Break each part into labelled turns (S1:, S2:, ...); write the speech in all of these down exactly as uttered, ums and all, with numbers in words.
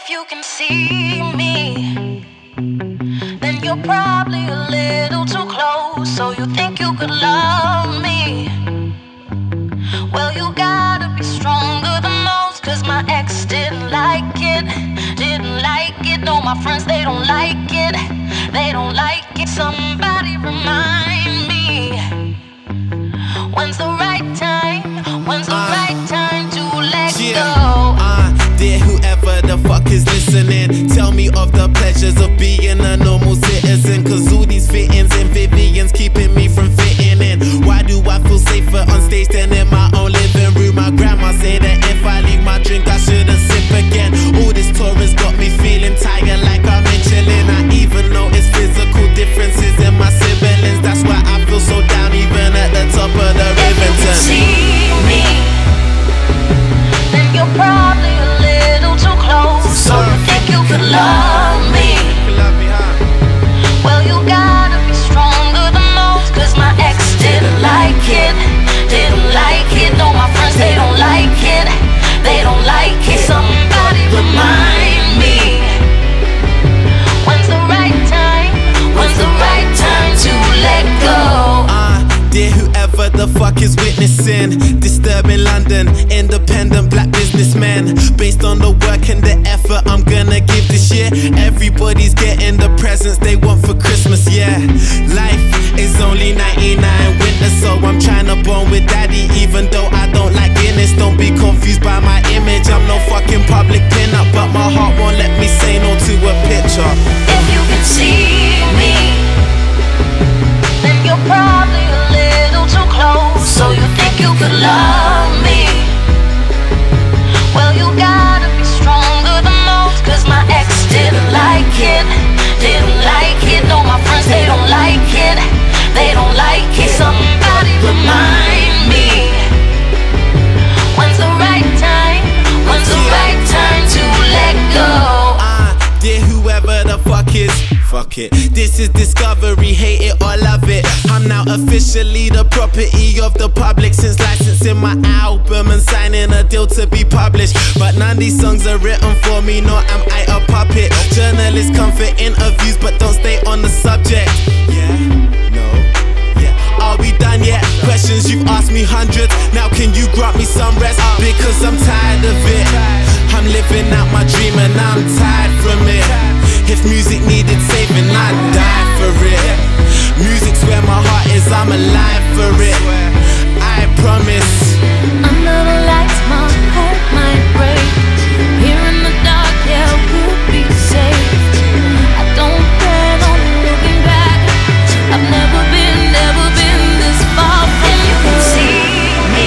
S1: If you can see me, then you're probably a little too close. So you think you could love me? Well, you gotta be stronger than most. Cause my ex didn't like it, didn't like it. No, my friends, they don't like it, they don't like it. Somebody remind me, when's the right time? When's the uh, right time to let
S2: yeah,
S1: go?
S2: Uh, dear whoever the fuck is listening, tell me of the pleasures of being a normal citizen. Cause all these fittings and Vivians keeping me from fitting in. Why do I feel safer on stage than in my own living room? My grandma said that if I leave my drink I shouldn't sip again. All this tour has got me feeling tired like I'm in chilling. I even notice physical differences in my siblings. That's why I feel so down even at the top of the Rivington.
S1: See me, then you're probably a little too close. So you think you could love me? Well, you gotta be stronger than most. Cause my ex didn't like it, didn't like it. No, my friends, they don't like it, they don't like it. Somebody remind me, when's the right time? When's the right time to let go?
S2: Uh, dear whoever the fuck is witnessing, disturbing London, independent black businessmen. Based on the work and the effort I'm gonna give this year, everybody's getting the presents they want for Christmas, yeah. Life is only ninety-nine winter, so I'm trying to bond with daddy even though I don't like Guinness. Don't be confused by my image, I'm no fucking public pin-up, but my heart won't let me say no to a picture.
S1: If you can see me, then you're probably a little too close. So you think you could love me? Well, you gotta be stronger than most. Cause my ex didn't like it, didn't like it. No, my friends, they don't like it, they don't like it. Somebody remind me, when's the right time? When's the right time to let go?
S2: Uh, dear whoever the fuck is, fuck it. This is discovery, hate it or love it. I'm now officially the property of the public since licensing my album and signing a deal to be published. But none of these songs are written for me, nor am I a puppet. Journalists come for interviews but don't stay on the subject. Yeah, no, yeah. Are we done yet? Questions you've asked me hundreds. Now can you grant me some rest? Because I'm tired of it. I'm living out my dream and I'm tired from it. If music needed saving, I'd die for it. Music's where my heart is, I'm alive for it, I promise.
S1: Under the lights, my heart might break. Here in the dark, yeah, we'll be safe. I don't plan on looking back. I've never been, never been this far from you. If you can see me,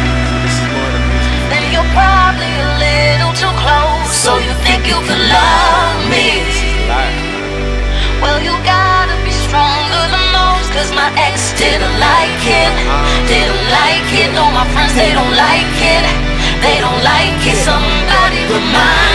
S1: then you're probably a little too close. So you think you could love me? Well, you gotta be stronger than most. Cause my ex didn't like it, didn't like it. No, my friends, they don't like it, they don't like it. Somebody remind